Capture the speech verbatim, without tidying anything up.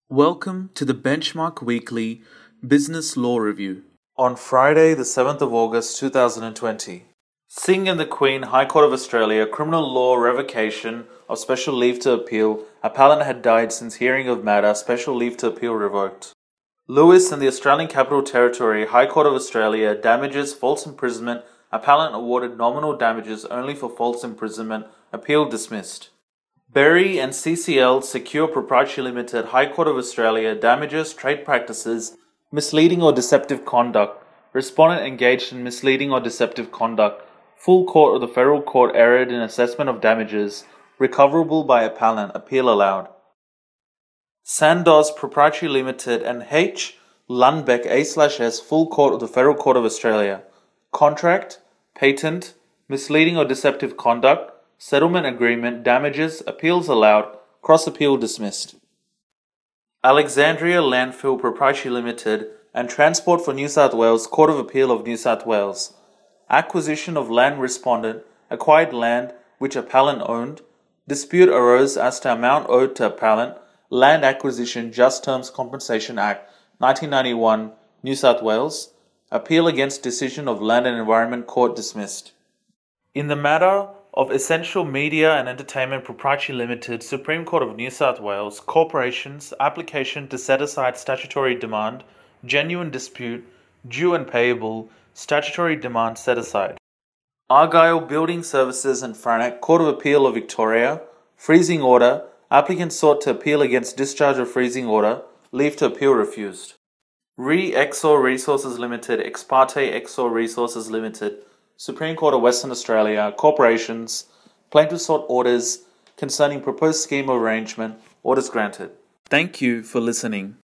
Welcome to the Benchmark Weekly Business Law Review. On Friday, the seventh of August two thousand twenty. Singh and the Queen, High Court of Australia, Criminal Law Revocation of Special Leave to Appeal. Appellant had died since hearing of matter. Special Leave to Appeal revoked. Lewis and the Australian Capital Territory, High Court of Australia, Damages, False Imprisonment. Appellant awarded nominal damages only for false imprisonment. Appeal dismissed. Berry and C C L Secure Proprietary Limited, High Court of Australia, Damages, Trade Practices, Misleading or Deceptive Conduct. Respondent engaged in misleading or deceptive conduct. Full Court of the Federal Court erred in assessment of damages. Recoverable by appellant. Appeal allowed. Sandoz Proprietary Limited and H. Lundbeck A slash S Full Court of the Federal Court of Australia. Contract, patent, misleading or deceptive conduct, settlement agreement, damages, appeals allowed, cross-appeal dismissed. Alexandria Landfill Proprietary Limited and Transport for New South Wales Court of Appeal of New South Wales. Acquisition of land respondent, acquired land which appellant owned. Dispute arose as to amount owed to appellant. Land Acquisition Just Terms Compensation Act nineteen ninety-one, New South Wales. Appeal against decision of Land and Environment Court dismissed. In the matter of Essential Media and Entertainment Proprietary Limited, Supreme Court of New South Wales, Corporations, application to set aside statutory demand, genuine dispute, due and payable, statutory demand set aside. Argyle Building Services and Franek, Court of Appeal of Victoria, freezing order, applicant sought to appeal against discharge of freezing order, leave to appeal refused. Re-Exor Resources Limited, Ex parte Exor Resources Limited, Supreme Court of Western Australia, Corporations, plaintiff sought orders concerning proposed scheme of arrangement, orders granted. Thank you for listening.